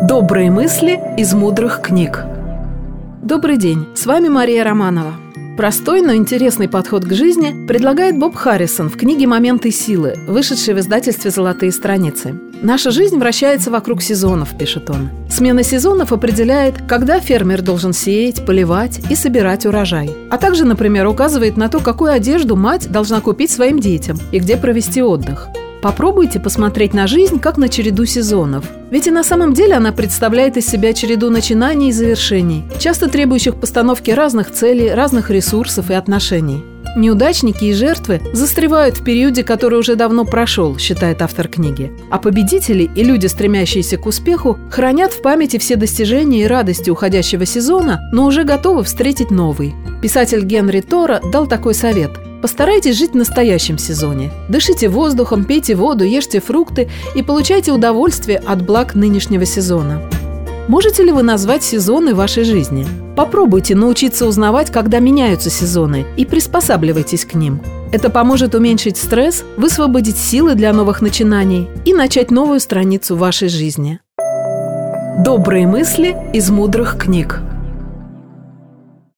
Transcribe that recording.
Добрые мысли из мудрых книг. Добрый день, с вами Мария Романова. Простой, но интересный подход к жизни предлагает Боб Харрисон в книге «Моменты силы», вышедшей в издательстве «Золотые страницы». «Наша жизнь вращается вокруг сезонов», – пишет он. Смена сезонов определяет, когда фермер должен сеять, поливать и собирать урожай. А также, например, указывает на то, какую одежду мать должна купить своим детям и где провести отдых. Попробуйте посмотреть на жизнь как на череду сезонов. Ведь и на самом деле она представляет из себя череду начинаний и завершений, часто требующих постановки разных целей, разных ресурсов и отношений. Неудачники и жертвы застревают в периоде, который уже давно прошел, считает автор книги. А победители и люди, стремящиеся к успеху, хранят в памяти все достижения и радости уходящего сезона, но уже готовы встретить новый. Писатель Генри Тора дал такой совет: постарайтесь жить в настоящем сезоне. Дышите воздухом, пейте воду, ешьте фрукты и получайте удовольствие от благ нынешнего сезона. Можете ли вы назвать сезоны вашей жизни? Попробуйте научиться узнавать, когда меняются сезоны, и приспосабливайтесь к ним. Это поможет уменьшить стресс, высвободить силы для новых начинаний и начать новую страницу вашей жизни. Добрые мысли из мудрых книг.